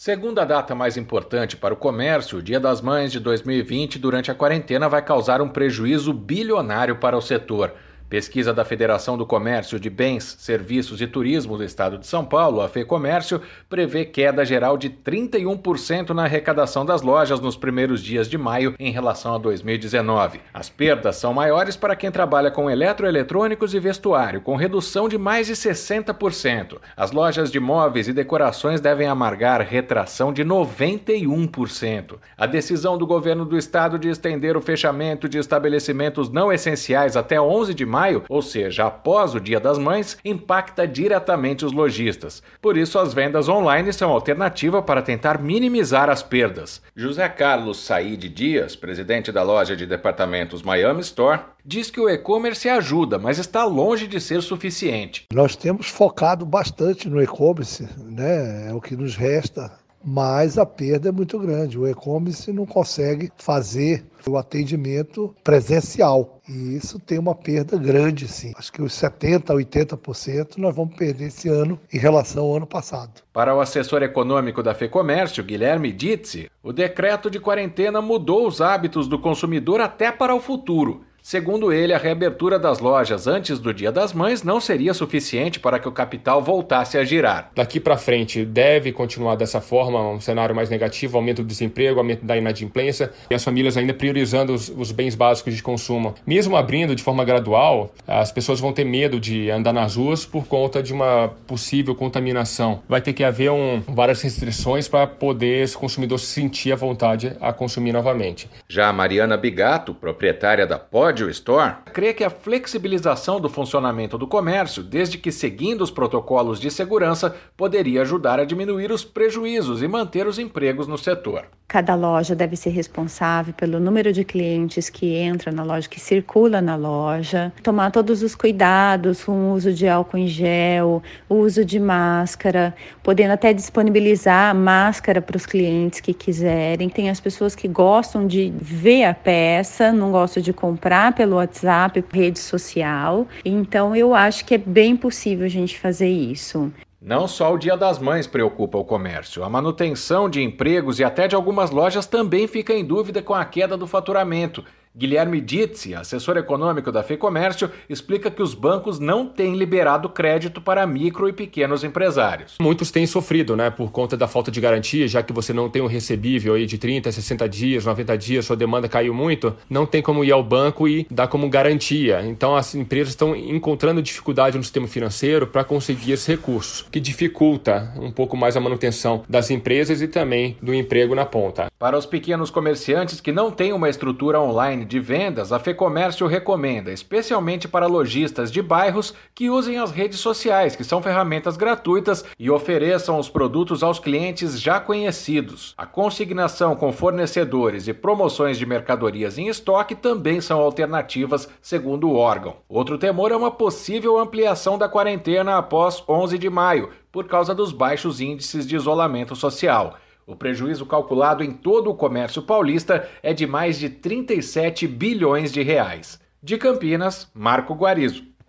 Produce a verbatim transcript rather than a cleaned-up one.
Segunda data mais importante para o comércio, o Dia das Mães de dois mil e vinte, durante a quarentena, vai causar um prejuízo bilionário para o setor. Pesquisa da Federação do Comércio de Bens, Serviços e Turismo do Estado de São Paulo, a FEComércio, prevê queda geral de trinta e um por cento na arrecadação das lojas nos primeiros dias de maio em relação a dois mil e dezenove. As perdas são maiores para quem trabalha com eletroeletrônicos e vestuário, com redução de mais de sessenta por cento. As lojas de móveis e decorações devem amargar retração de noventa e um por cento. A decisão do governo do estado de estender o fechamento de estabelecimentos não essenciais até onze de maio, ou seja, após o Dia das Mães, impacta diretamente os lojistas. Por isso, as vendas online são alternativa para tentar minimizar as perdas. José Carlos Saíde Dias, presidente da loja de departamentos Miami Store, diz que o e-commerce ajuda, mas está longe de ser suficiente. Nós temos focado bastante no e-commerce, né? É o que nos resta. Mas a perda é muito grande. O e-commerce não consegue fazer o atendimento presencial. E isso tem uma perda grande, sim. Acho que os setenta por cento, oitenta por cento nós vamos perder esse ano em relação ao ano passado. Para o assessor econômico da FEComércio, Guilherme Ditzi, o decreto de quarentena mudou os hábitos do consumidor até para o futuro. Segundo ele, a reabertura das lojas antes do Dia das Mães não seria suficiente para que o capital voltasse a girar. Daqui para frente deve continuar dessa forma, um cenário mais negativo, aumento do desemprego, aumento da inadimplência e as famílias ainda priorizando os, os bens básicos de consumo. Mesmo abrindo de forma gradual, as pessoas vão ter medo de andar nas ruas por conta de uma possível contaminação. Vai ter que haver um, várias restrições para poder esse consumidor sentir a vontade a consumir novamente. Já a Mariana Bigato, proprietária da Pod Store, crê que a flexibilização do funcionamento do comércio, desde que seguindo os protocolos de segurança, poderia ajudar a diminuir os prejuízos e manter os empregos no setor. Cada loja deve ser responsável pelo número de clientes que entra na loja, que circula na loja, tomar todos os cuidados com o uso de álcool em gel, o uso de máscara, podendo até disponibilizar máscara para os clientes que quiserem. Tem as pessoas que gostam de ver a peça, não gostam de comprar pelo WhatsApp, rede social. Então eu acho que é bem possível a gente fazer isso. Não só o Dia das Mães preocupa o comércio. A manutenção de empregos e até de algumas lojas também fica em dúvida com a queda do faturamento. Guilherme Ditzi, assessor econômico da FEComércio, explica que os bancos não têm liberado crédito para micro e pequenos empresários. Muitos têm sofrido, né, por conta da falta de garantia, já que você não tem um recebível aí de trinta, sessenta dias, noventa dias, sua demanda caiu muito, não tem como ir ao banco e dar como garantia. Então as empresas estão encontrando dificuldade no sistema financeiro para conseguir esses recursos, que dificulta um pouco mais a manutenção das empresas e também do emprego na ponta. Para os pequenos comerciantes que não têm uma estrutura online de vendas, a FEComércio recomenda, especialmente para lojistas de bairros, que usem as redes sociais, que são ferramentas gratuitas, e ofereçam os produtos aos clientes já conhecidos. A consignação com fornecedores e promoções de mercadorias em estoque também são alternativas, segundo o órgão. Outro temor é uma possível ampliação da quarentena após onze de maio, por causa dos baixos índices de isolamento social. O prejuízo calculado em todo o comércio paulista é de mais de trinta e sete bilhões de reais. De Campinas, Marco Guarizo.